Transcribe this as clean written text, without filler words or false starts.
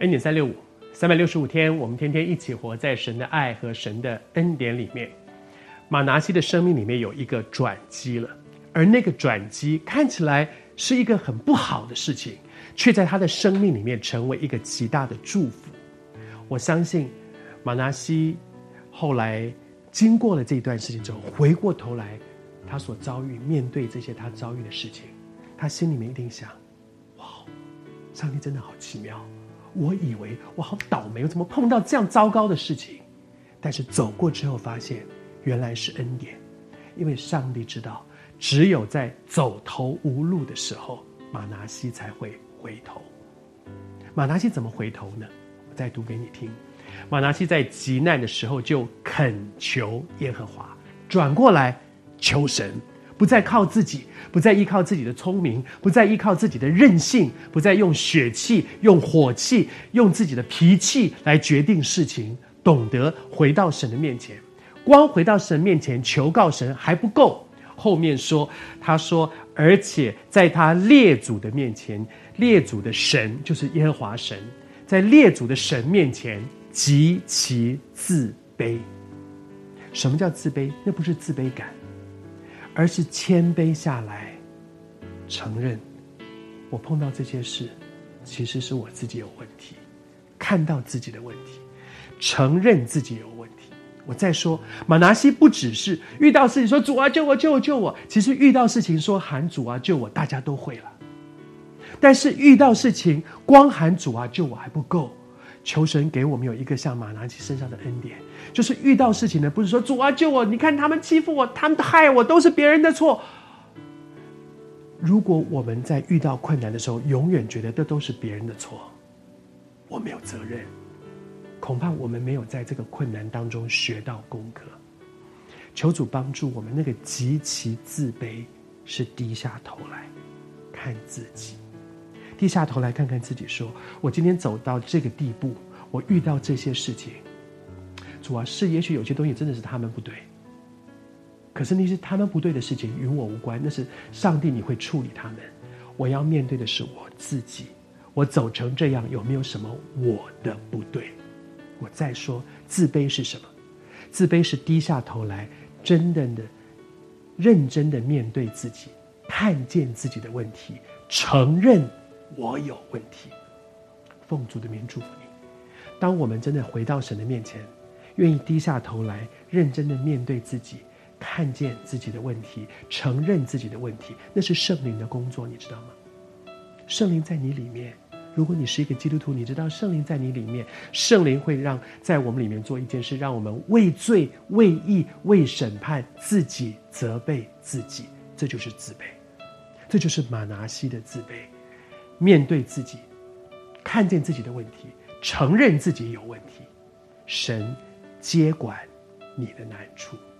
恩典365 365天，我们天天一起活在神的爱和神的恩典里面。马拿西的生命里面有一个转机了，而那个转机看起来是一个很不好的事情，却在他的生命里面成为一个极大的祝福。我相信马拿西后来经过了这一段事情之后，回过头来他所遭遇面对这些他遭遇的事情，他心里面一定想，哇，上帝真的好奇妙，我以为我好倒霉，我怎么碰到这样糟糕的事情？但是走过之后发现原来是恩典，因为上帝知道只有在走投无路的时候，马拿西才会回头。马拿西怎么回头呢？我再读给你听。马拿西在极难的时候就恳求耶和华，转过来求神，不再靠自己，不再依靠自己的聪明，不再依靠自己的韧性，不再用血气、用火气、用自己的脾气来决定事情，懂得回到神的面前。光回到神面前求告神还不够，后面说，他说，而且在他列祖的面前，列祖的神就是耶和华神，在列祖的神面前极其自卑。什么叫自卑？那不是自卑感，而是谦卑下来，承认我碰到这些事其实是我自己有问题，看到自己的问题，承认自己有问题。我再说，马拿西不只是遇到事情说主啊救我救我救我，其实遇到事情说喊主啊救我大家都会了，但是遇到事情光喊主啊救我还不够，求神给我们有一个像马拿西身上的恩典，就是遇到事情呢，不是说主啊救我，你看他们欺负我，他们害我，都是别人的错。如果我们在遇到困难的时候永远觉得这都是别人的错，我没有责任，恐怕我们没有在这个困难当中学到功课。求主帮助我们，那个极其自卑是低下头来看自己，低下头来看看自己，说我今天走到这个地步，我遇到这些事情，主啊，是也许有些东西真的是他们不对，可是那些他们不对的事情与我无关，那是上帝你会处理他们。我要面对的是我自己，我走成这样有没有什么我的不对？我再说，自卑是什么？自卑是低下头来真的认真的面对自己，看见自己的问题，承认我有问题。奉主的名祝福你，当我们真的回到神的面前，愿意低下头来认真的面对自己，看见自己的问题，承认自己的问题，那是圣灵的工作，你知道吗？圣灵在你里面，如果你是一个基督徒，你知道圣灵在你里面，圣灵会让在我们里面做一件事，让我们为罪为义为审判自己，责备自己。这就是自卑，这就是马拿西的自卑。面对自己，看见自己的问题，承认自己有问题，神接管你的难处。